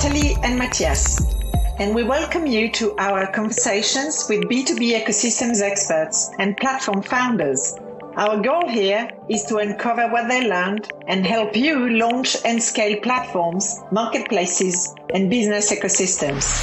Natalie and Matthias, and we welcome you to our conversations with B2B ecosystems experts and platform founders. Our goal here is to uncover what they learned and help you launch and scale platforms, marketplaces, and business ecosystems.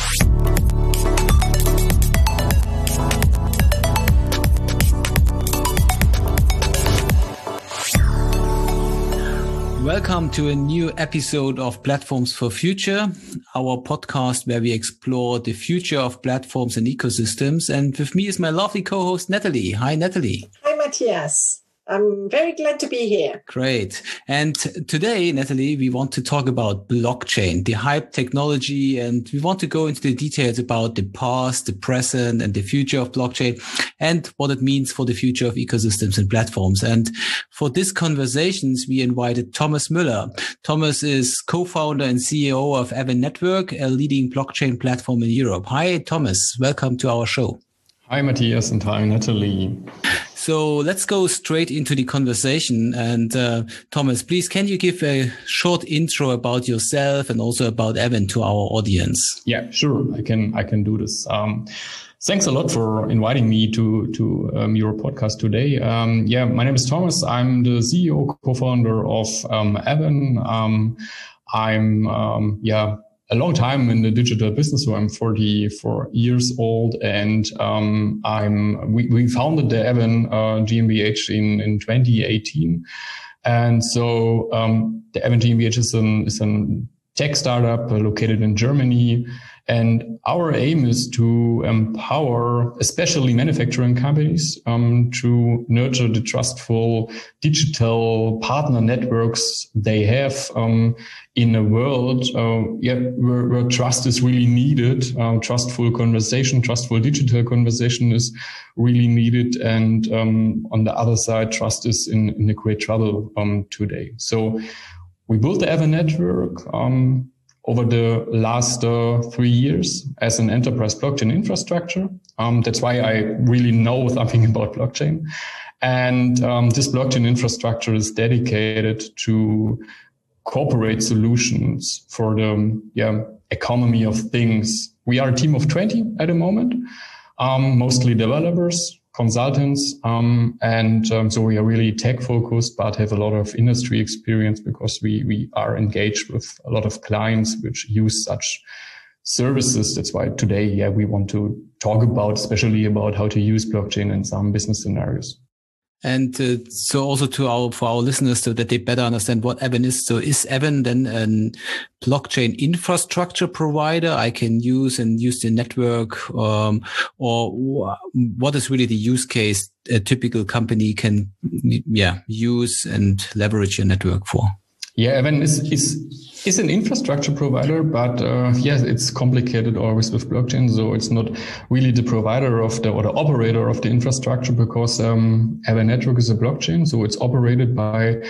Welcome to a new episode of Platforms for Future, our podcast where we explore the future of platforms and ecosystems. And with me is my lovely co-host, Natalie. Hi, Natalie. Hi, Matthias. I'm very glad to be here. Great. And today, Natalie, we want to talk about blockchain, the hype technology, and we want to go into the details about the past, the present, and the future of blockchain, and what it means for the future of ecosystems and platforms. And for these conversations, we invited Thomas Müller. Thomas is co-founder and CEO of Aven Network, a leading blockchain platform in Europe. Hi, Thomas. Welcome to our show. Hi, Matthias, and hi, Natalie. So let's go straight into the conversation. And Thomas, please, can you give a short intro about yourself and also about Aven to our audience? Yeah, sure. I can do this. Thanks a lot for inviting me to your podcast today. My name is Thomas. I'm the CEO, co-founder of Aven. I'm a long time in the digital business, so I'm 44 years old, and we founded the Aven GmbH in 2018, and so the Aven GmbH is a tech startup located in Germany, and our aim is to empower especially manufacturing companies to nurture the trustful digital partner networks they have in a world where trust is really needed. Trustful digital conversation is really needed. And on the other side, trust is in a great trouble today. So we built the Aven Network over the last 3 years as an enterprise blockchain infrastructure. That's why I really know something about blockchain. And this blockchain infrastructure is dedicated to corporate solutions for the economy of things. We are a team of 20 at the moment, mostly developers, consultants, so we are really tech focused, but have a lot of industry experience because we are engaged with a lot of clients which use such services. That's why today, we want to talk especially about how to use blockchain in some business scenarios. And so also for our listeners, so that they better understand what Aven is. So is Aven then a blockchain infrastructure provider I can use the network, or what is really the use case a typical company can use and leverage your network for? Yeah, Aven is an infrastructure provider, but it's complicated always with blockchain. So it's not really the provider or the operator of the infrastructure, because Aven Network is a blockchain. So it's operated by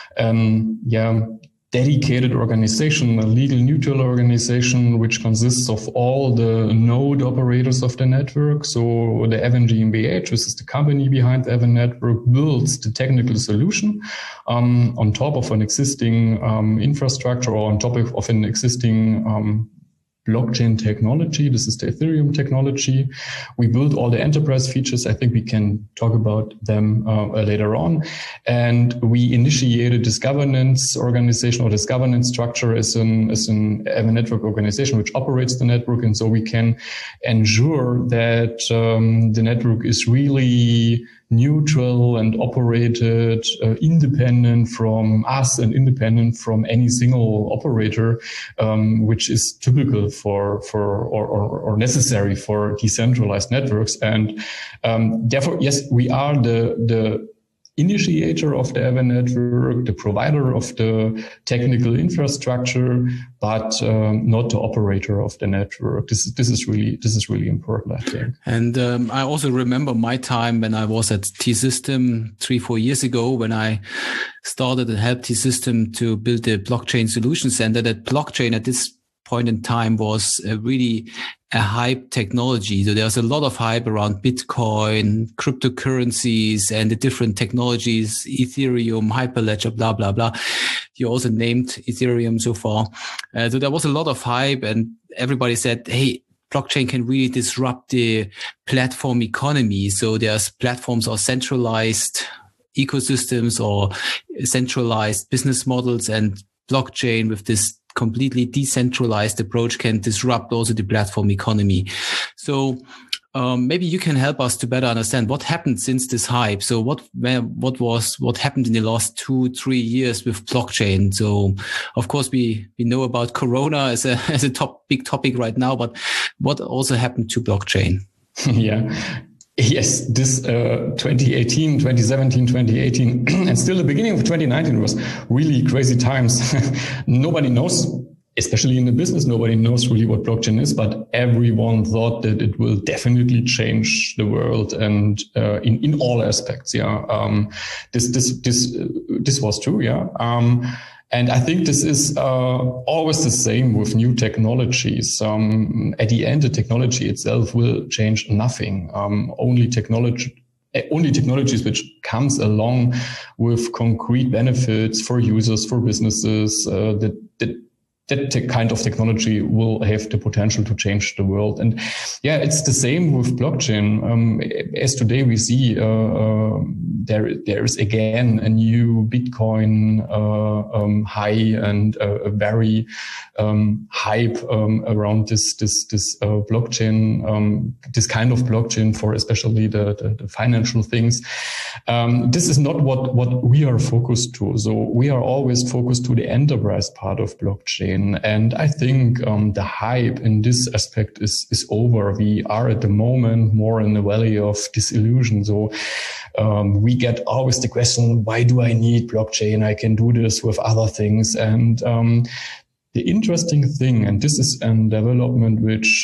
dedicated organization, a legal neutral organization, which consists of all the node operators of the network. So the Aven GmbH, which is the company behind the Aven Network, builds the technical solution on top of an existing infrastructure, or on top of an existing blockchain technology. This is the Ethereum technology. We build all the enterprise features. I think we can talk about them later on. And we initiated this governance organization, or this governance structure, as an Aven Network organization which operates the network. And so we can ensure that the network is really neutral and operated independent from us and independent from any single operator, which is typical or necessary for decentralized networks. And therefore, yes, we are the initiator of the Aven Network, the provider of the technical infrastructure, but not the operator of the network. This is really important, I think. And I also remember my time when I was at T-System 3-4 years ago, when I started and helped T-System to build the blockchain solution center. That blockchain at this point in time was really a hype technology. So there's a lot of hype around Bitcoin, cryptocurrencies, and the different technologies, Ethereum, Hyperledger, blah, blah, blah. You also named Ethereum so far. So there was a lot of hype, and everybody said, hey, blockchain can really disrupt the platform economy. So there's platforms or centralized ecosystems or centralized business models, and blockchain with this completely decentralized approach can disrupt also the platform economy. So maybe you can help us to better understand what happened since this hype. So what happened in the last 2-3 years with blockchain? So of course we know about Corona as a big topic right now, but what also happened to blockchain? Yeah. Yes, this 2018, 2017, 2018, and still the beginning of 2019 was really crazy times. Nobody knows, especially in the business, nobody knows really what blockchain is, but everyone thought that it will definitely change the world, and in all aspects. Yeah, this was true. Yeah. And I think this is always the same with new technologies. At the end, the technology itself will change nothing. Only technologies which comes along with concrete benefits for users, for businesses, that kind of technology will have the potential to change the world. And yeah, it's the same with blockchain. As today we see, there is again a new Bitcoin high, and a very hype around this blockchain, this kind of blockchain for especially the financial things. This is not what we are focused to. So we are always focused to the enterprise part of blockchain. And I think the hype in this aspect is over. We are at the moment more in the valley of disillusion. So we get always the question, why do I need blockchain? I can do this with other things. And the interesting thing, and this is a development which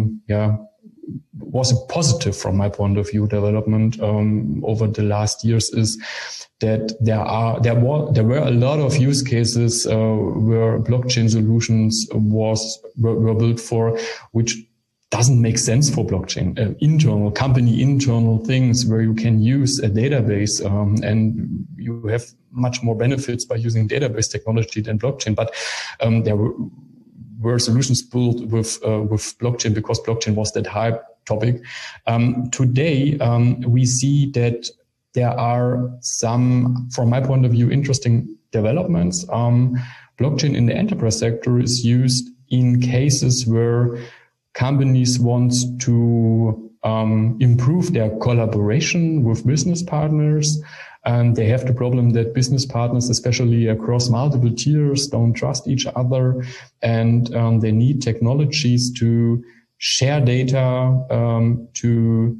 was a positive from my point of view development over the last years, is that there were a lot of use cases where blockchain solutions were built for, which doesn't make sense for blockchain. Internal things where you can use a database, and you have much more benefits by using database technology than blockchain. But there were solutions built with blockchain because blockchain was that hype topic. Today, we see that there are some, from my point of view, interesting developments. Blockchain in the enterprise sector is used in cases where companies want to improve their collaboration with business partners. And they have the problem that business partners, especially across multiple tiers, don't trust each other. And they need technologies to share data, to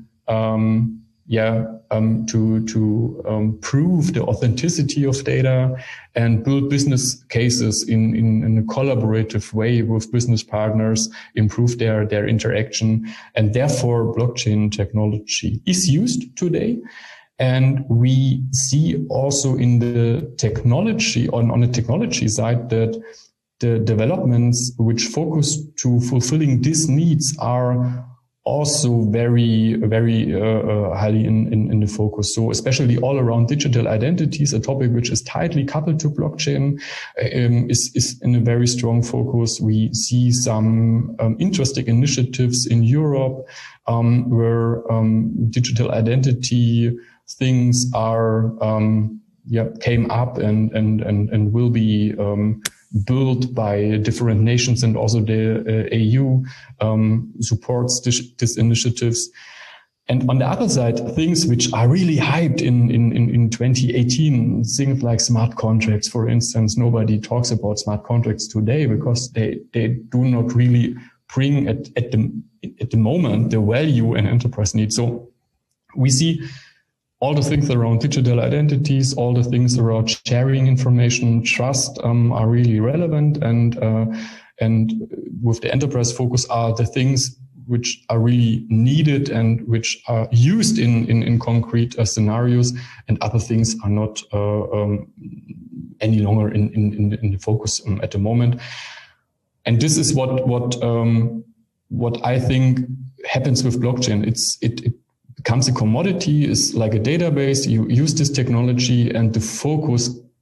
prove the authenticity of data, and build business cases in a collaborative way with business partners, improve their interaction. And therefore, blockchain technology is used today. And we see also in the technology, on the technology side, that the developments which focus to fulfilling these needs are also very, very highly in the focus. So especially all around digital identities, a topic which is tightly coupled to blockchain, is in a very strong focus. We see some interesting initiatives in Europe where digital identity things are came up and will be built by different nations, and also the EU supports these initiatives. And on the other side, things which are really hyped in 2018, things like smart contracts, for instance. Nobody talks about smart contracts today because they do not really bring at the moment the value an enterprise needs. So we see all the things around digital identities, all the things around sharing information, trust are really relevant, and with the enterprise focus are the things which are really needed and which are used in concrete scenarios, and other things are not any longer in the focus at the moment. And this is what I think happens with blockchain. It becomes a commodity, is like a database. You use this technology, and the focus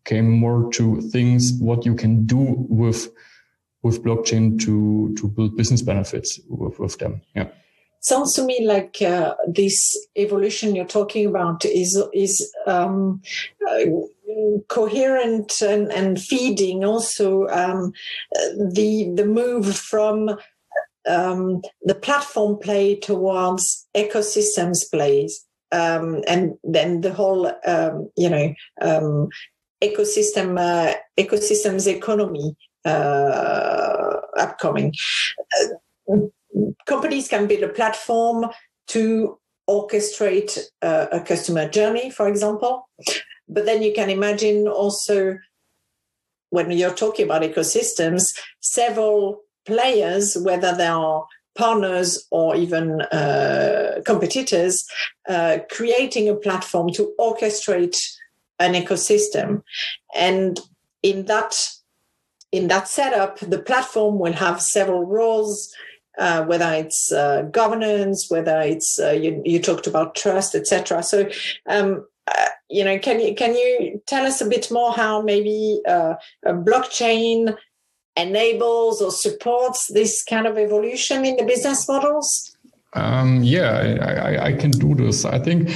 came more to things what you can do with blockchain to build business benefits with them. Yeah. Sounds to me like this evolution you're talking about is coherent and feeding also the move from the platform play towards ecosystems plays, and then the whole ecosystems economy upcoming. Companies can build a platform to orchestrate a customer journey, for example. But then you can imagine also, when you're talking about ecosystems, several players, whether they are partners or even competitors, creating a platform to orchestrate an ecosystem. And in that setup, the platform will have several roles, whether it's governance, whether it's you talked about trust, etc. So, can you tell us a bit more how maybe a blockchain enables or supports this kind of evolution in the business models? I can do this. I think.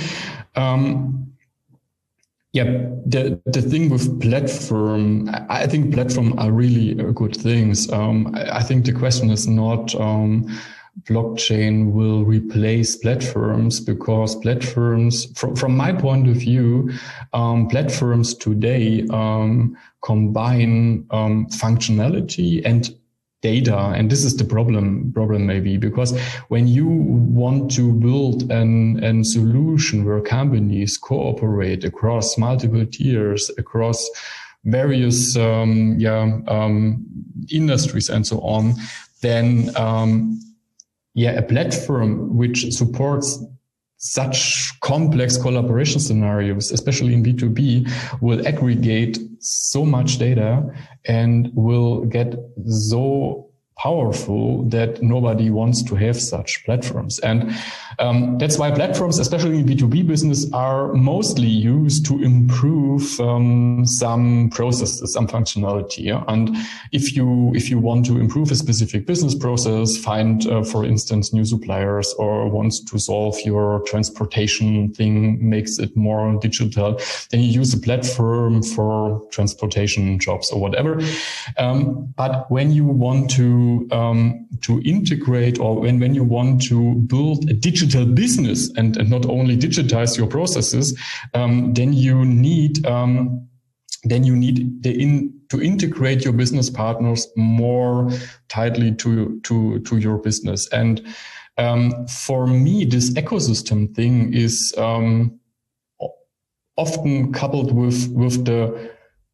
The thing with platform, I think platform are really good things. I think the question is not blockchain will replace platforms, because platforms, from my point of view, platforms today combine functionality and data, and this is the problem maybe, because when you want to build a solution where companies cooperate across multiple tiers, across various industries and so on, then a platform which supports such complex collaboration scenarios, especially in B2B, will aggregate so much data and will get so powerful that nobody wants to have such platforms. And that's why platforms, especially in B2B business, are mostly used to improve some processes, some functionality. Yeah? And if you want to improve a specific business process, find, for instance, new suppliers, or wants to solve your transportation thing, makes it more digital, then you use a platform for transportation jobs or whatever. But when you want to integrate, or when you want to build a digital business and not only digitize your processes, then you need to integrate your business partners more tightly to your business. And for me, this ecosystem thing is often coupled with the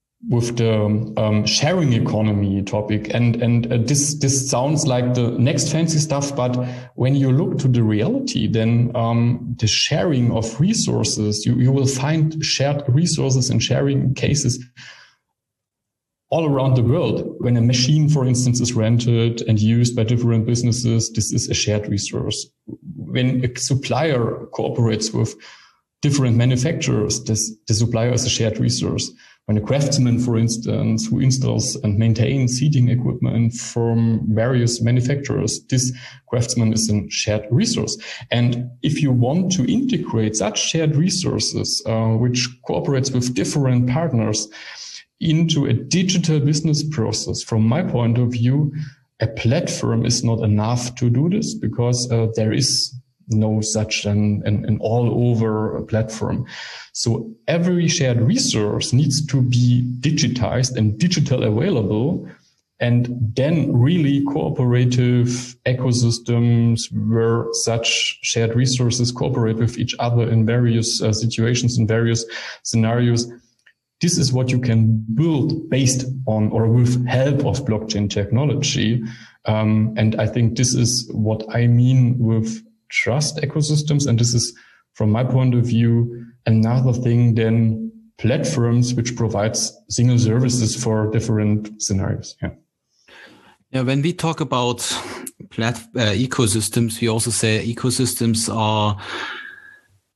sharing economy topic, and this sounds like the next fancy stuff, but when you look to the reality, then the sharing of resources, you will find shared resources and sharing cases all around the world. When a machine, for instance, is rented and used by different businesses, this is a shared resource. When a supplier cooperates with different manufacturers, the supplier is a shared resource. When a craftsman, for instance, who installs and maintains heating equipment from various manufacturers, this craftsman is a shared resource. And if you want to integrate such shared resources, which cooperates with different partners into a digital business process, from my point of view, a platform is not enough to do this, because there is no such an all-over platform. So every shared resource needs to be digitized and digital available, and then really cooperative ecosystems where such shared resources cooperate with each other in various situations, in various scenarios. This is what you can build based on or with help of blockchain technology. And I think this is what I mean with trust ecosystems. And this is, from my point of view, another thing than platforms which provides single services for different scenarios. Yeah, when we talk about ecosystems, we also say ecosystems are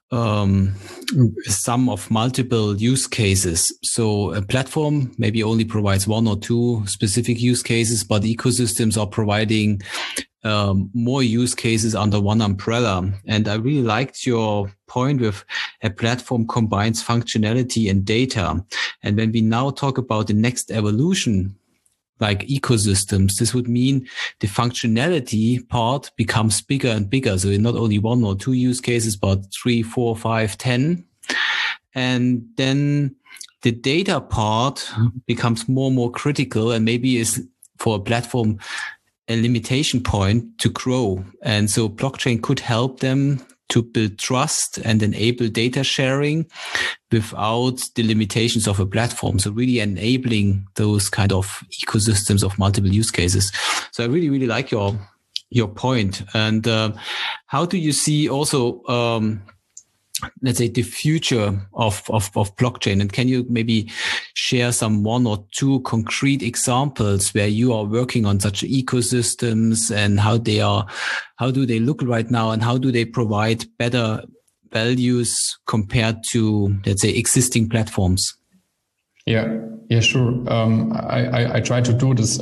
sum of multiple use cases. So a platform maybe only provides one or two specific use cases, but ecosystems are providing more use cases under one umbrella. And I really liked your point with a platform combines functionality and data. And when we now talk about the next evolution, like ecosystems, this would mean the functionality part becomes bigger and bigger. So not only one or two use cases, but 3, 4, 5, 10. And then the data part becomes more and more critical, and maybe is for a platform a limitation point to grow. And so blockchain could help them to build trust and enable data sharing without the limitations of a platform. So really enabling those kind of ecosystems of multiple use cases. So I really, really like your point. And how do you see also, let's say, the future of blockchain? And can you maybe share some one or two concrete examples where you are working on such ecosystems, and how do they look right now, and how do they provide better values compared to, let's say, existing platforms? Yeah, sure. I try to do this.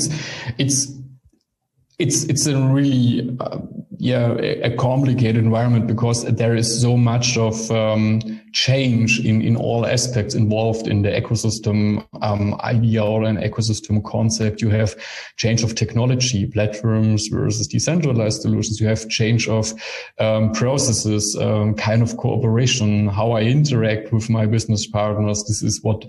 It's a really a complicated environment, because there is so much of change in all aspects involved in the ecosystem idea or an ecosystem concept. You have change of technology, platforms versus decentralized solutions. You have change of processes, kind of cooperation, how I interact with my business partners. This is what,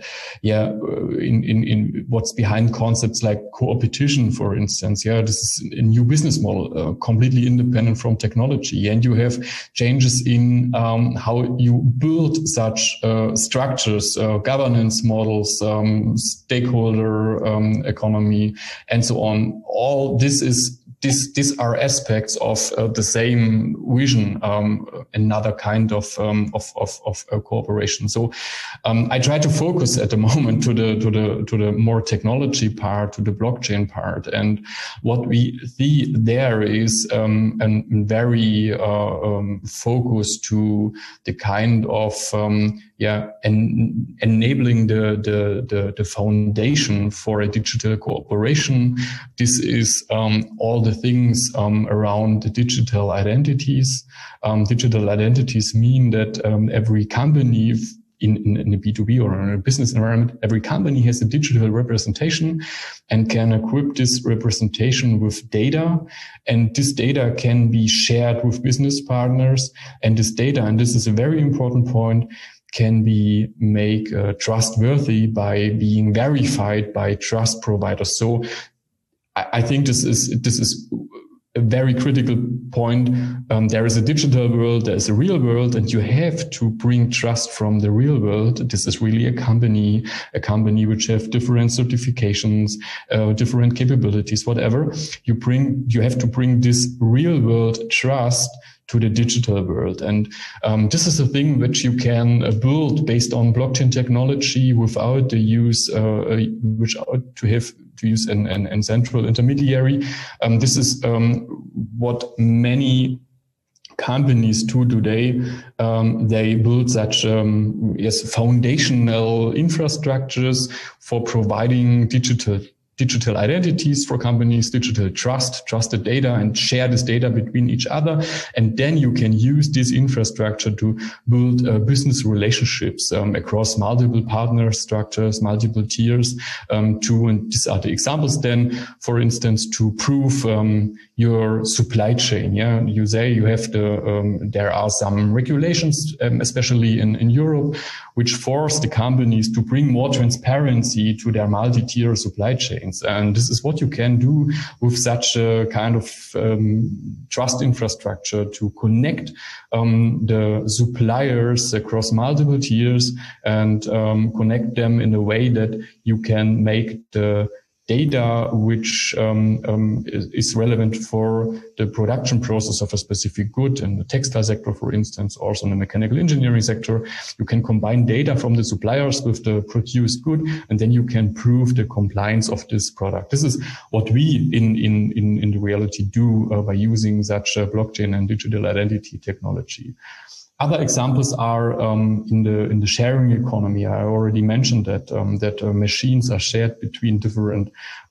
in what's behind concepts like co-opetition, for instance. Yeah, this is a new business model, completely independent from technology. And you have changes in how you build such structures, governance models, stakeholder economy, and so on. All this is these are aspects of the same vision, another kind of cooperation. So I try to focus at the moment to the more technology part, to the blockchain part, and what we see there is a very focus to the kind of enabling the foundation for a digital cooperation. This is all the things around the digital identities. Digital identities mean that every company in a B2B or in a business environment, every company has a digital representation and can equip this representation with data. And this data can be shared with business partners. And this data, and this is a very important point, can be made trustworthy by being verified by trust providers. So I think this is a very critical point. There is a digital world, there is a real world, and you have to bring trust from the real world. This is really a company which have different certifications, different capabilities, whatever. You have to bring this real world trust to the digital world. And this is a thing which you can build based on blockchain technology without the use, to use an central intermediary. This is what many companies do today. They build such foundational infrastructures for providing digital identities for companies, digital trusted data, and share this data between each other. And then you can use this infrastructure to build business relationships across multiple partner structures, multiple tiers, and these are the examples then, for instance, to prove your supply chain. Yeah, you say you have there are some regulations, especially in Europe, which force the companies to bring more transparency to their multi-tier supply chains. And this is what you can do with such a kind of trust infrastructure to connect the suppliers across multiple tiers and connect them in a way that you can make the data which is relevant for the production process of a specific good. In the textile sector, for instance, also in the mechanical engineering sector, you can combine data from the suppliers with the produced good, and then you can prove the compliance of this product. This is what we in the reality do by using such blockchain and digital identity technology. Other examples are in the sharing economy. I already mentioned that machines are shared between different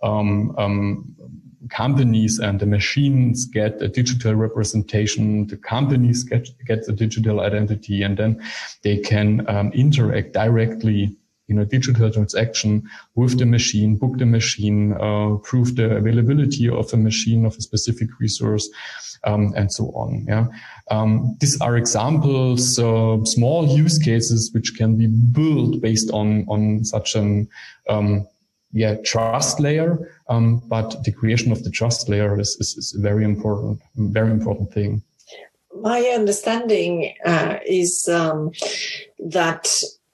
companies, and the machines get a digital representation. The companies get a digital identity, and then they can interact directly in a digital transaction with the machine, book the machine, prove the availability of the machine of a specific resource, and so on. Yeah. These are examples, small use cases which can be built based on such an trust layer. But the creation of the trust layer is a very important thing. My understanding is that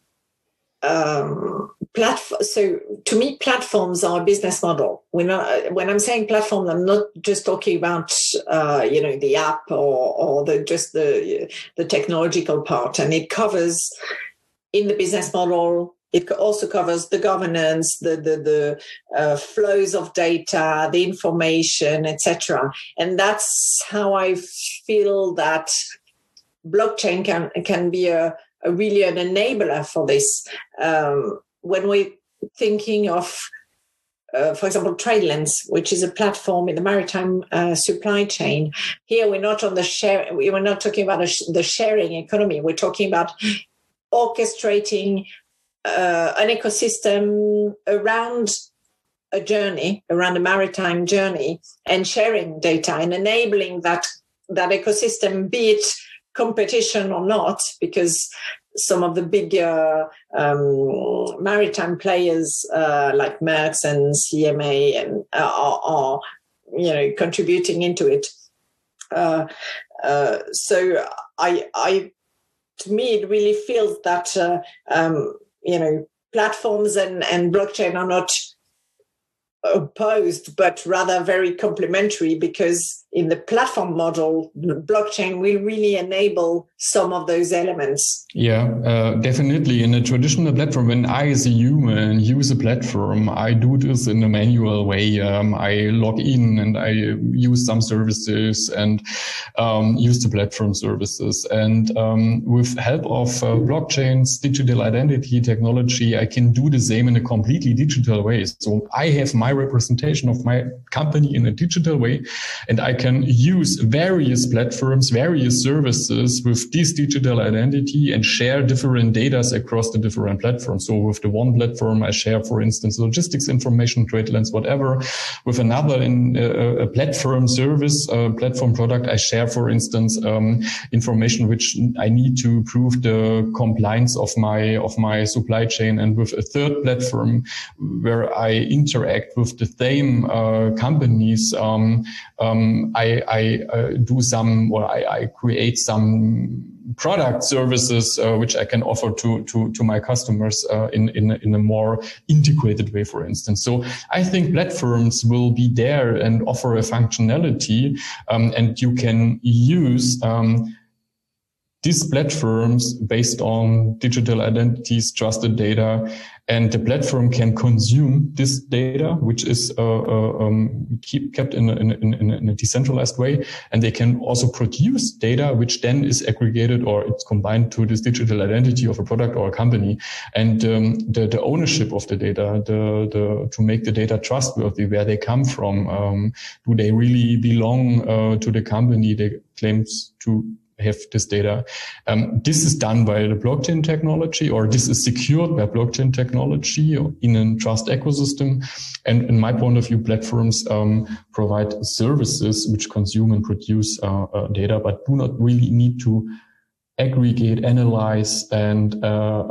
so to me, platforms are a business model. When I'm saying platform, I'm not just talking about the app or the technological part, and it covers in the business model. It also covers the governance, the flows of data, the information, etc. And that's how I feel that blockchain can be really an enabler for this. When we're thinking of, for example, TradeLens, which is a platform in the maritime supply chain, here we're not on we're not talking about the sharing economy. We're talking about orchestrating an ecosystem around a journey, around a maritime journey, and sharing data and enabling that ecosystem, be it competition or not, because some of the bigger maritime players like Maersk and CMA and are contributing into it. So to me, it really feels that platforms and blockchain are not opposed, but rather very complementary, because in the platform model, blockchain will really enable some of those elements. Yeah, definitely. In a traditional platform, when I as a human use a platform, I do this in a manual way. I log in and I use some services and use the platform services. And with help of blockchains, digital identity technology, I can do the same in a completely digital way. So I have my representation of my company in a digital way, and I can use various platforms, various services with this digital identity and share different data across the different platforms. So with the one platform, I share, for instance, logistics information, TradeLens, whatever. With another a platform service, platform product, I share, for instance, information which I need to prove the compliance of my supply chain. And with a third platform where I interact with the same companies, I create some product services which I can offer to my customers in a more integrated way, for instance. So I think platforms will be there and offer a functionality, and you can use these platforms based on digital identities, trusted data, and the platform can consume this data, which is kept in a decentralized way, and they can also produce data which then is aggregated or it's combined to this digital identity of a product or a company. And the ownership of the data, to make the data trustworthy, where they come from, do they really belong to the company they claims to have this data. This is done by the blockchain technology, or this is secured by blockchain technology in a trust ecosystem. And in my point of view, platforms provide services which consume and produce data, but do not really need to aggregate, analyze, and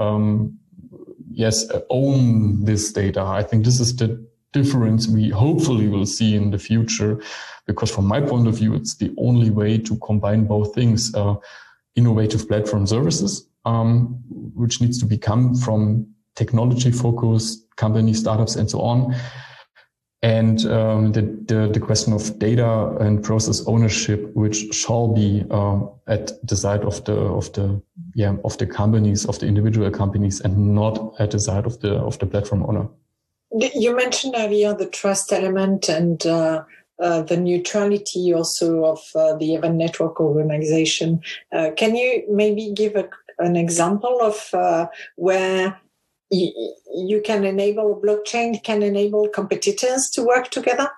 own this data. I think this is the difference we hopefully will see in the future, because from my point of view, it's the only way to combine both things, innovative platform services, which needs to come from technology-focused companies, startups, and so on, and the question of data and process ownership, which shall be at the side of the companies, of the individual companies, and not at the side of the platform owner. You mentioned earlier the trust element and the neutrality also of the event network organization. Can you maybe give an example of where you can enable blockchain, can enable competitors to work together?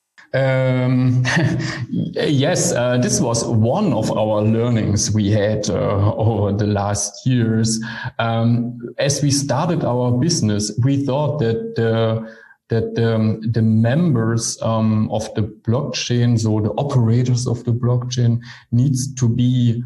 Yes, this was one of our learnings we had over the last years. As we started our business, we thought that the members of the blockchain, so the operators of the blockchain, needs to be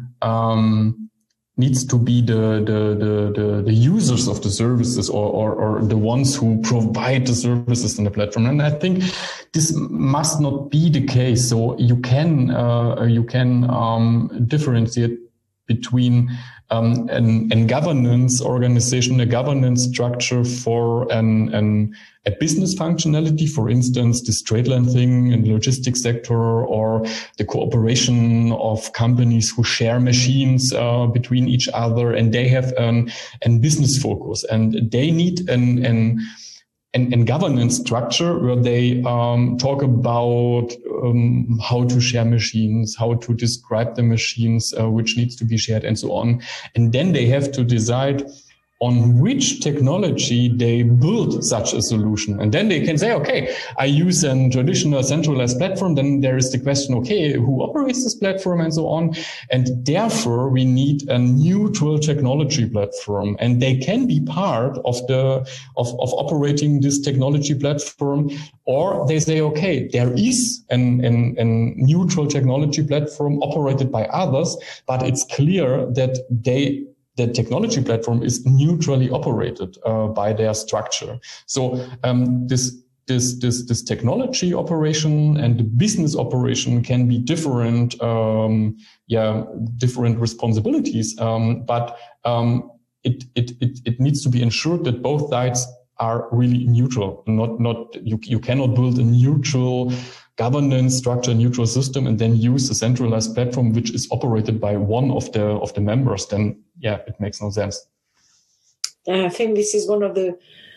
the users of the services or the ones who provide the services on the platform. And I think this must not be the case. So you can differentiate between a governance organization, a governance structure for a business functionality, for instance, this trade line thing in the logistics sector, or the cooperation of companies who share machines between each other, and they have a business focus, and they need an governance structure where they talk about how to share machines, how to describe the machines which needs to be shared, and so on. And then they have to decide on which technology they build such a solution. And then they can say, okay, I use a traditional centralized platform. Then there is the question, okay, who operates this platform, and so on. And therefore we need a neutral technology platform, and they can be part of of operating this technology platform. Or they say, okay, there is a neutral technology platform operated by others, but it's clear that the technology platform is neutrally operated by their structure. So this technology operation and the business operation can be different, different responsibilities. But it needs to be ensured that both sides are really neutral. You cannot build a neutral governance structure, neutral system, and then use a centralized platform which is operated by one of the members. Then it makes no sense. I think this is one of the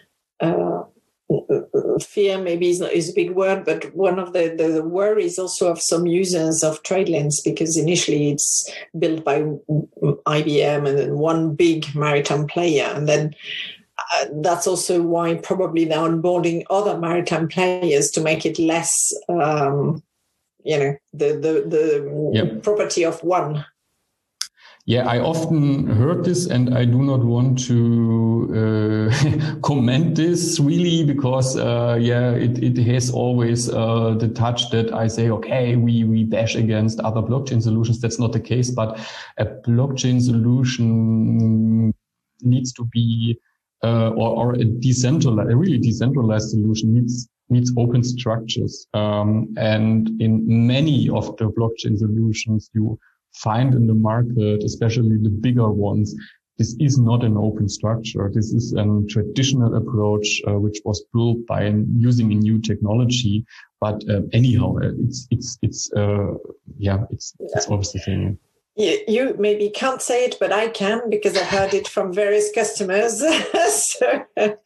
fear, maybe is a big word, but one of the worries also of some users of TradeLens, because initially it's built by IBM and then one big maritime player, and then that's also why probably they're onboarding other maritime players to make it less, the property of one. Yeah, I often heard this, and I do not want to comment this really, because it has always the touch that I say, okay, we bash against other blockchain solutions. That's not the case, but a blockchain solution needs to be or a really decentralized solution needs open structures. And in many of the blockchain solutions you find in the market, especially the bigger ones, this is not an open structure. This is a traditional approach which was built by using a new technology. But anyhow, it's always the same. You maybe can't say it, but I can, because I heard it from various customers. It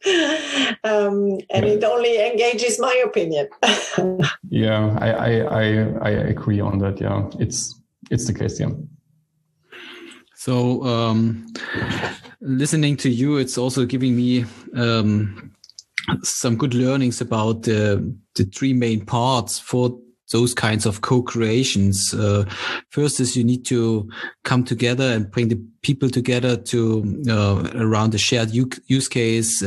only engages my opinion. Yeah, I agree on that. Yeah, it's the case. Yeah. So listening to you, it's also giving me some good learnings about the three main parts for those kinds of co-creations. First is you need to come together and bring the people together to around a shared use case,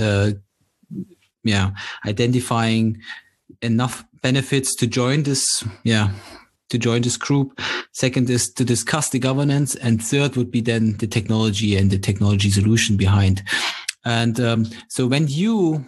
identifying enough benefits to join this group. Second is to discuss the governance, and third would be then the technology and the technology solution behind. And so when you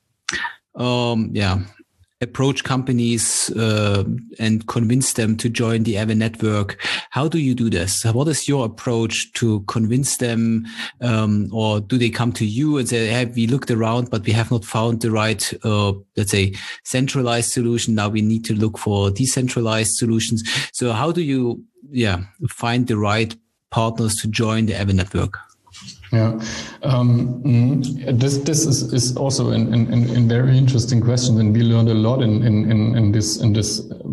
approach companies and convince them to join the Aven network, how do you do this? What is your approach to convince them? Or do they come to you and say, hey, we looked around, but we have not found the right, let's say, centralized solution. Now we need to look for decentralized solutions. So how do you find the right partners to join the Aven network? Yeah, this is also a very interesting question, and we learned a lot in this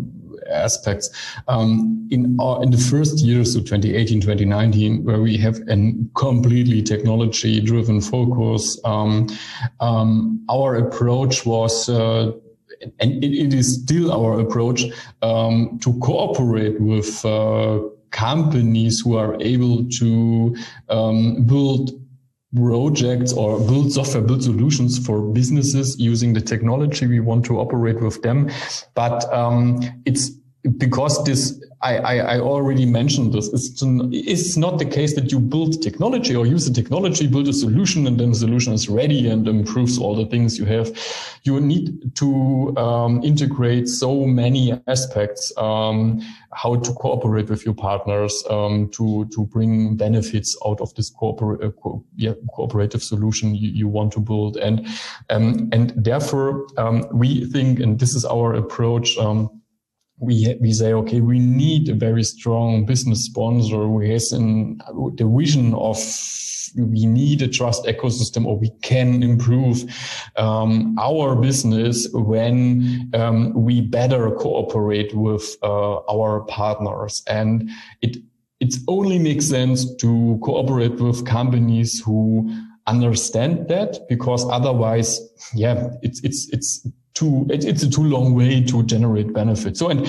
aspects. In the first years, so 2018, 2019, where we have a completely technology-driven focus, our approach was, and it is still our approach, to cooperate with companies who are able to build projects or build software, build solutions for businesses using the technology. We want to operate with them. But it's because this, I already mentioned this, it's not the case that you build technology or use the technology, build a solution, and then the solution is ready and improves all the things you have. You need to integrate so many aspects, how to cooperate with your partners, to bring benefits out of this cooperative solution you want to build. And therefore, we think, and this is our approach, we say, okay, we need a very strong business sponsor who has the vision of we need a trust ecosystem, or we can improve our business when we better cooperate with our partners. And it only makes sense to cooperate with companies who understand that, because otherwise, it's a too long way to generate benefits. So, and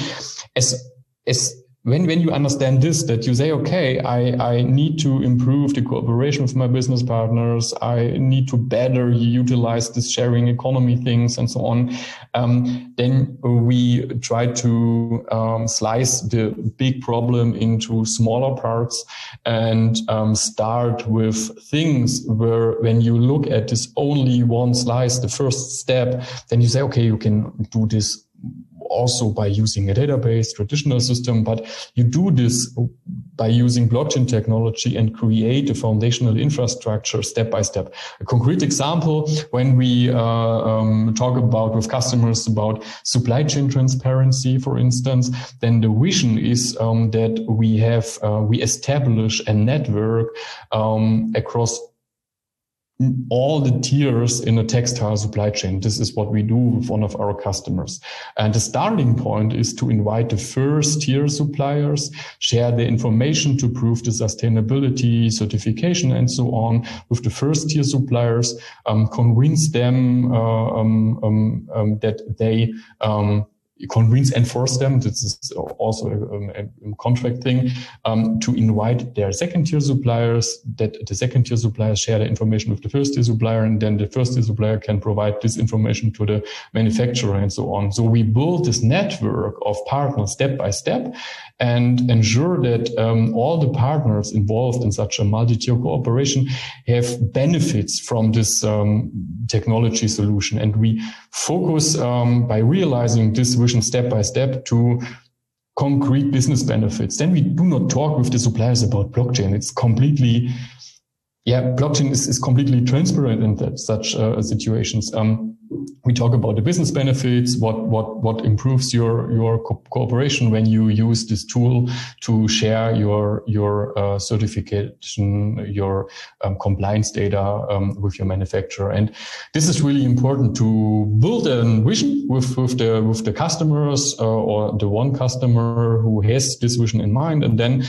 when you understand this, that you say, okay, I need to improve the cooperation with my business partners, I need to better utilize this sharing economy things and so on, then we try to slice the big problem into smaller parts and start with things where when you look at this only one slice, the first step, then you say, okay, you can do this also by using a database, traditional system, but you do this by using blockchain technology and create a foundational infrastructure step by step. A concrete example, when we talk about with customers about supply chain transparency, for instance, then the vision is that we establish a network across all the tiers in a textile supply chain. This is what we do with one of our customers. And the starting point is to invite the first tier suppliers, share the information to prove the sustainability, certification, and so on with the first tier suppliers, convince them that they convince and force them, this is also a contract thing, to invite their second tier suppliers, that the second tier suppliers share the information with the first tier supplier, and then the first tier supplier can provide this information to the manufacturer and so on. So we build this network of partners step by step and ensure that all the partners involved in such a multi-tier cooperation have benefits from this technology solution. And we focus by realizing this vision step by step to concrete business benefits. Then we do not talk with the suppliers about blockchain. It's completely, blockchain is completely transparent in such situations. We talk about the business benefits, what improves your cooperation when you use this tool to share your certification, your compliance data with your manufacturer. And this is really important to build a vision with the customers or the one customer who has this vision in mind, and then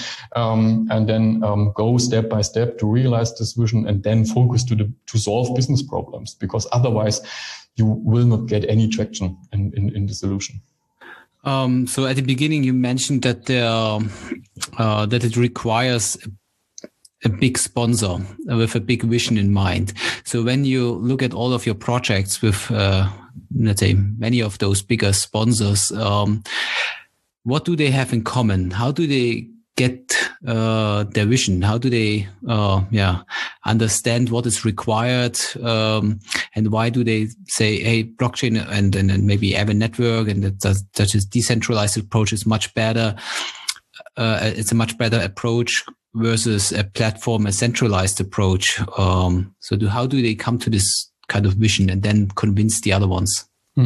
go step by step to realize this vision, and then focus to solve business problems, because otherwise you will not get any traction in the solution. So at the beginning, you mentioned that that it requires a big sponsor with a big vision in mind. So when you look at all of your projects with, let's say, many of those bigger sponsors, what do they have in common? How do they get their vision? How do they understand what is required, and why do they say, hey, blockchain and maybe Aven network and that such a decentralized approach is much better? It's a much better approach versus a platform, a centralized approach. So how do they come to this kind of vision and then convince the other ones?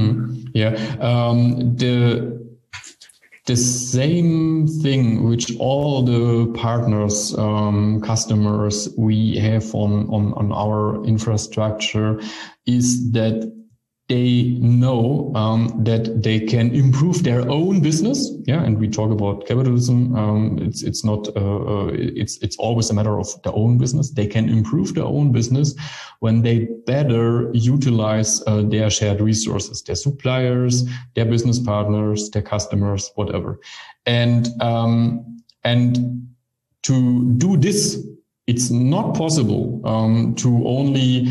The same thing which all the partners, customers we have on our infrastructure is that they know that they can improve their own business. Yeah, and we talk about capitalism. It's not. It's always a matter of their own business. They can improve their own business when they better utilize their shared resources, their suppliers, their business partners, their customers, whatever. And to do this, it's not possible to only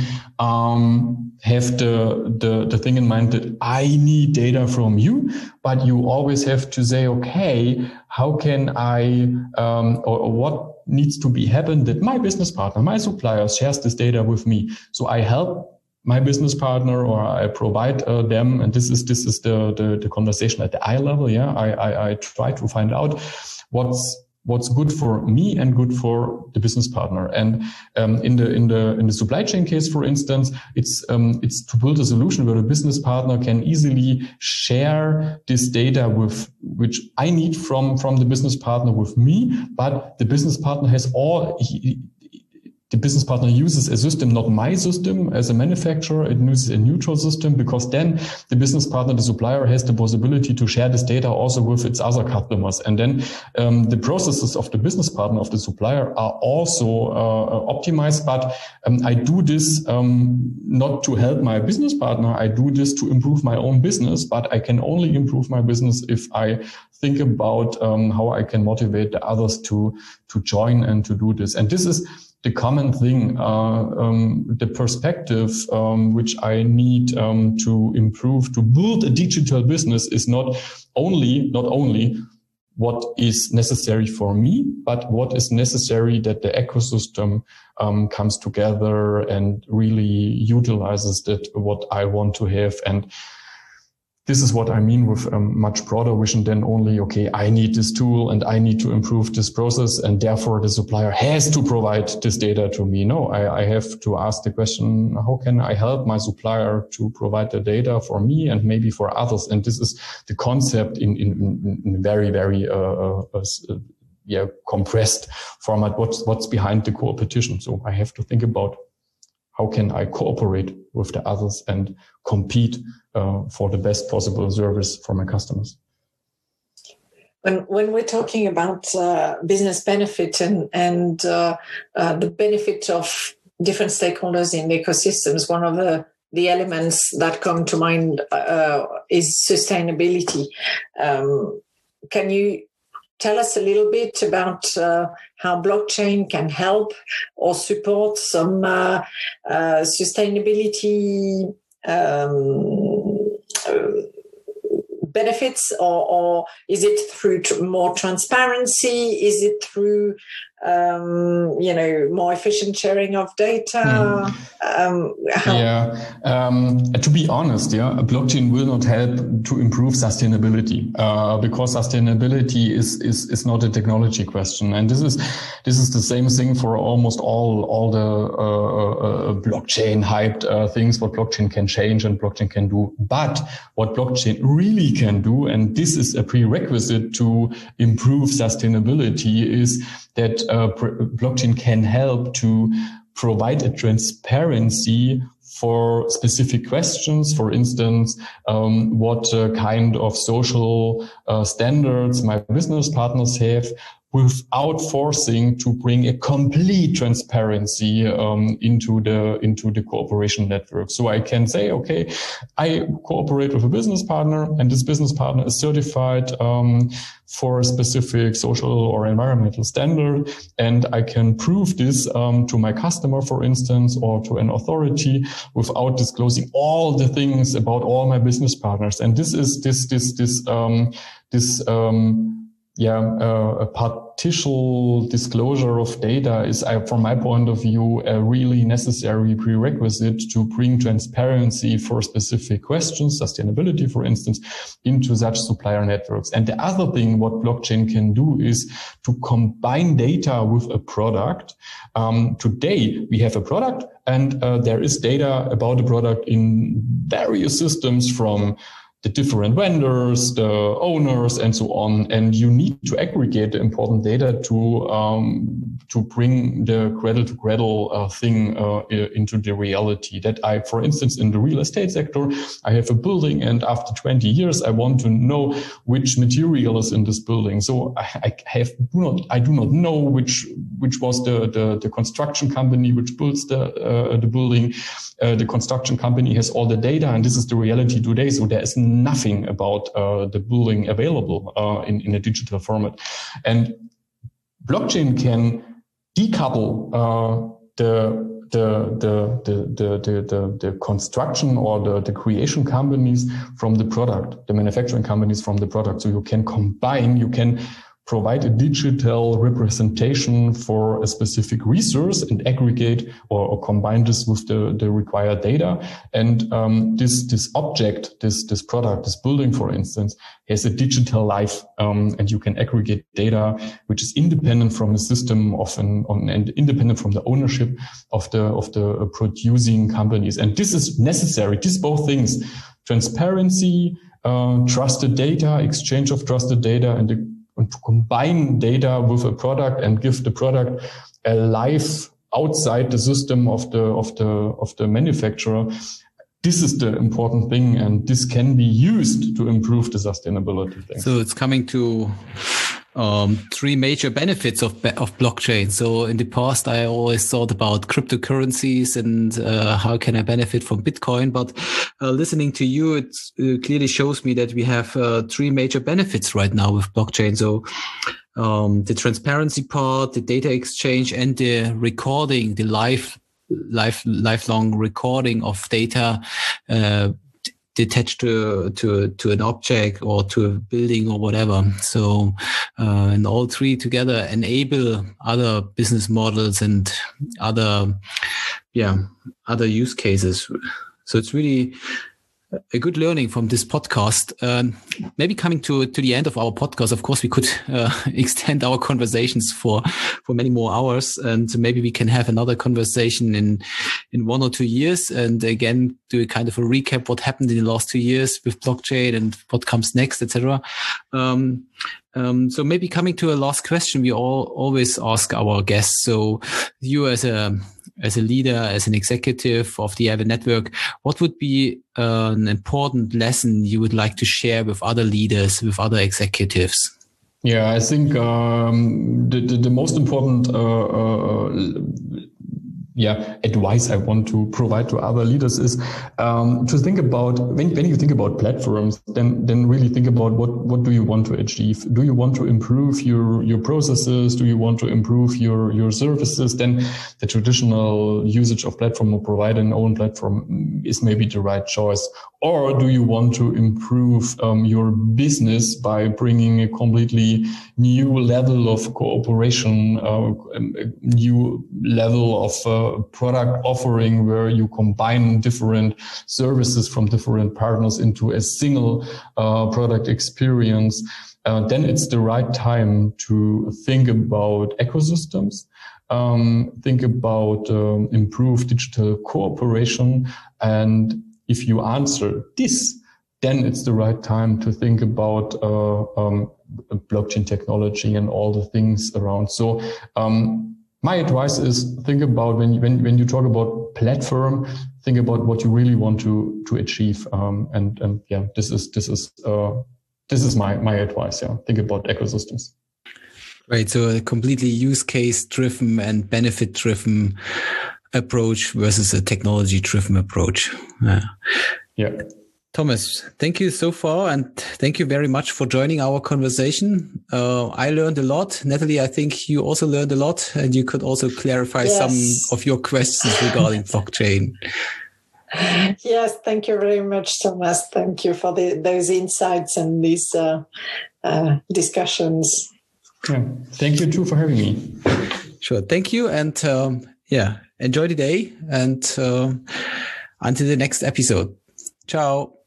have the thing in mind that I need data from you, but you always have to say, okay, how can I, or what needs to be happened that my business partner, my supplier shares this data with me. So I help my business partner, or I provide them, and this is the conversation at the eye level. Yeah, I try to find out what's good for me and good for the business partner. And in the supply chain case, for instance, it's to build a solution where the business partner can easily share this data which I need from the business partner with me, but the business partner has the business partner uses a system, not my system as a manufacturer. It uses a neutral system, because then the business partner, the supplier, has the possibility to share this data also with its other customers. And then the processes of the business partner, of the supplier, are also optimized. But I do this not to help my business partner. I do this to improve my own business. But I can only improve my business if I think about how I can motivate the others to join and to do this. And this is the common thing, the perspective which I need to improve, to build a digital business, is not only what is necessary for me, but what is necessary that the ecosystem comes together and really utilizes that what I want to have. And this is what I mean with a much broader vision than only, okay, I need this tool and I need to improve this process, and therefore the supplier has to provide this data to me. No, I have to ask the question, how can I help my supplier to provide the data for me and maybe for others? And this is the concept in very, very compressed format. What's behind the co-opetition? So I have to think about, how can I cooperate with the others and compete for the best possible service for my customers? When we're talking about business benefit and the benefit of different stakeholders in ecosystems, one of the elements that come to mind is sustainability. Can you tell us a little bit about how blockchain can help or support some sustainability benefits, or is it through more transparency? Is it through more efficient sharing of data? To be honest, a blockchain will not help to improve sustainability because sustainability is not a technology question, and this is the same thing for almost all the blockchain hyped things. What blockchain can change and blockchain can do, but what blockchain really can do, and this is a prerequisite to improve sustainability, is that blockchain can help to provide a transparency for specific questions. For instance, what kind of social standards my business partners have, without forcing to bring a complete transparency into the cooperation network. So I can say, okay, I cooperate with a business partner, and this business partner is certified for a specific social or environmental standard, and I can prove this to my customer, for instance, or to an authority, without disclosing all the things about all my business partners. And this is a partial disclosure of data is, from my point of view, a really necessary prerequisite to bring transparency for specific questions, sustainability, for instance, into such supplier networks. And the other thing what blockchain can do is to combine data with a product. Today, we have a product, and there is data about the product in various systems, from the different vendors, the owners, and so on. And you need to aggregate the important data to bring the cradle-to-cradle thing into the reality. That for instance, in the real estate sector, I have a building, and after 20 years, I want to know which material is in this building. So I do not know which was the construction company which builds the building. The construction company has all the data, and this is the reality today. So there is nothing about the building available in a digital format. And blockchain can decouple the construction or the creation companies from the product, the manufacturing companies from the product. So you can provide a digital representation for a specific resource and aggregate or combine this with the required data. And this object, this product, this building, for instance, has a digital life, and you can aggregate data which is independent from the system and independent from the ownership of the producing companies. And this is necessary. These both things: transparency, trusted data, exchange of trusted data, and to combine data with a product and give the product a life outside the system of the manufacturer. This is the important thing, and this can be used to improve the sustainability thing. So it's coming to three major benefits of blockchain. So in the past, I always thought about cryptocurrencies and how can I benefit from Bitcoin. But listening to you, it clearly shows me that we have three major benefits right now with blockchain. So the transparency part, the data exchange, and the recording, the lifelong recording of data detached to an object or to a building or whatever. So, and all three together enable other business models and other use cases. So it's really a good learning from this podcast. Maybe coming to the end of our podcast, of course, we could extend our conversations for many more hours, and maybe we can have another conversation in 1 or 2 years, and again do a kind of a recap what happened in the last 2 years with blockchain and what comes next, etc. So maybe coming to a last question, we always ask our guests. So you as a leader, as an executive of the Aven Network, what would be an important lesson you would like to share with other leaders, with other executives? Yeah, I think the most important advice I want to provide to other leaders is to think about when you think about platforms, then really think about what do you want to achieve? Do you want to improve your processes? Do you want to improve your services? Then the traditional usage of platform or provide an own platform is maybe the right choice. Or do you want to improve your business by bringing a completely new level of cooperation, a new level of product offering where you combine different services from different partners into a single product experience? Then it's the right time to think about ecosystems, think about improved digital cooperation. And if you answer this, then it's the right time to think about blockchain technology and all the things around. So my advice is think about when you talk about platform, think about what you really want to achieve. This is my advice. Yeah, think about ecosystems. Right. So a completely use case driven and benefit driven approach versus a technology driven approach. Yeah. Thomas, thank you so far, and thank you very much for joining our conversation. I learned a lot. Natalie, I think you also learned a lot, and you could also clarify some of your questions regarding blockchain. Yes, thank you very much, Thomas. Thank you for those insights and these discussions. Yeah, thank you too for having me. Sure, thank you, and enjoy the day, and until the next episode. Ciao.